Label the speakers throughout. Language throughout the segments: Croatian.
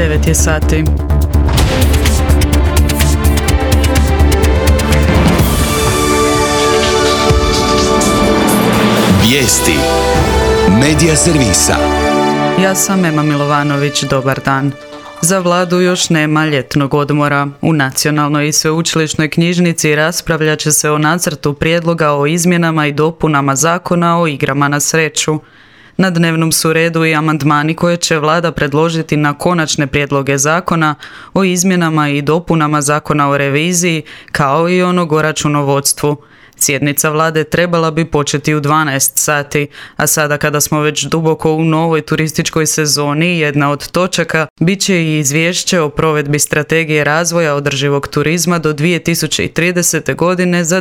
Speaker 1: 9 je sati.
Speaker 2: Vijesti Medija servisa.
Speaker 1: Ja sam Ema Milovanović, dobar dan. Za vladu još nema ljetnog odmora. U Nacionalnoj i sveučilišnoj knjižnici raspravljat će se o nacrtu prijedloga o izmjenama i dopunama Zakona o igrama na sreću. Na dnevnom su redu i amandmani koje će vlada predložiti na konačne prijedloge zakona o izmjenama i dopunama Zakona o reviziji, kao i onog o računovodstvu. Sjednica vlade trebala bi početi u 12 sati, a sada kada smo već duboko u novoj turističkoj sezoni, jedna od točaka bit će i izvješće o provedbi strategije razvoja održivog turizma do 2030. godine za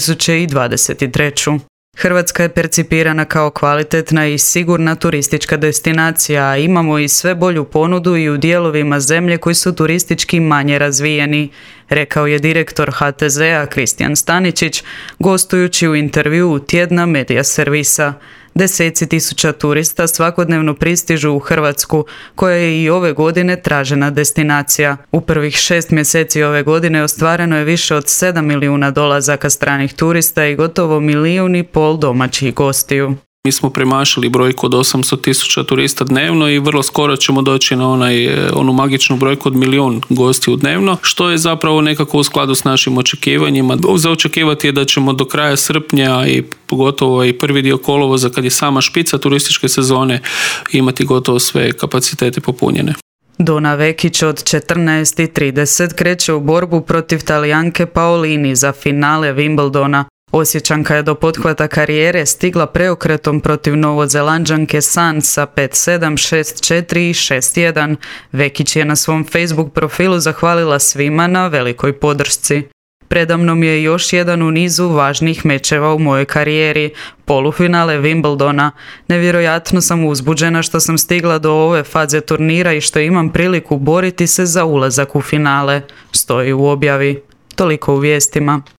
Speaker 1: 2023. Hrvatska je percipirana kao kvalitetna i sigurna turistička destinacija, a imamo i sve bolju ponudu i u dijelovima zemlje koji su turistički manje razvijeni, rekao je direktor HTZ-a Kristijan Staničić, gostujući u intervjuu tjedna Medija servisa. Deseci tisuća turista svakodnevno pristižu u Hrvatsku, koja je i ove godine tražena destinacija. U prvih 6 mjeseci ove godine ostvareno je više od 7 milijuna dolazaka stranih turista i gotovo 1,5 milijun domaćih gostiju.
Speaker 3: Mi smo premašili brojku od 800.000 turista dnevno i vrlo skoro ćemo doći na onu magičnu brojku od 1 milijun gostiju dnevno, što je zapravo nekako u skladu s našim očekivanjima. Za očekivati je da ćemo do kraja srpnja i pogotovo i prvi dio kolovoza, kad je sama špica turističke sezone, imati gotovo sve kapacitete popunjene.
Speaker 1: Dona Vekić od 14:30 kreće u borbu protiv Talijanke Paolini za finale Wimbledona. Osječanka je do pothvata karijere stigla preokretom protiv Novozelanđanke San sa 5-7, 6-4 i 6-1. Vekić je na svom Facebook profilu zahvalila svima na velikoj podršci. Predamnom je još jedan u nizu važnih mečeva u mojoj karijeri, polufinale Wimbledona. Nevjerojatno sam uzbuđena što sam stigla do ove faze turnira i što imam priliku boriti se za ulazak u finale, stoji u objavi. Toliko u vijestima.